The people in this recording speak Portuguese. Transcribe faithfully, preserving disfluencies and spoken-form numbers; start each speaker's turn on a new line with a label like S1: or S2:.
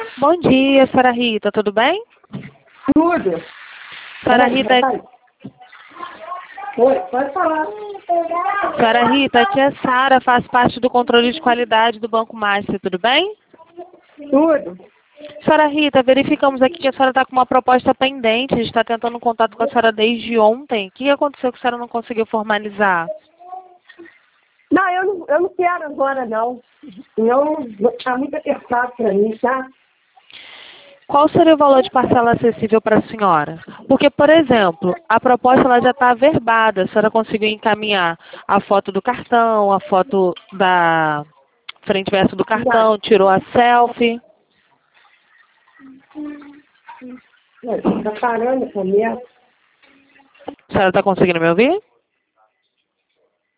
S1: Bom dia, senhora Rita, tudo bem?
S2: Tudo.
S1: Senhora Rita,
S2: Oi, pode falar.
S1: senhora Rita, a tia Sara faz parte do controle de qualidade do Banco Master, tudo bem?
S2: Tudo.
S1: Senhora Rita, verificamos aqui que a senhora está com uma proposta pendente, a gente está tentando contato com a senhora desde ontem. O que aconteceu que a senhora não conseguiu formalizar?
S2: Não, eu não, eu não quero agora, não. Não, está muito apertado para mim, tá?
S1: Qual seria o valor de parcela acessível para a senhora? Porque, por exemplo, a proposta ela já está averbada. A senhora conseguiu encaminhar a foto do cartão, a foto da frente e verso do cartão, tirou a selfie.
S2: Está parando essa merda.
S1: A senhora está conseguindo me ouvir?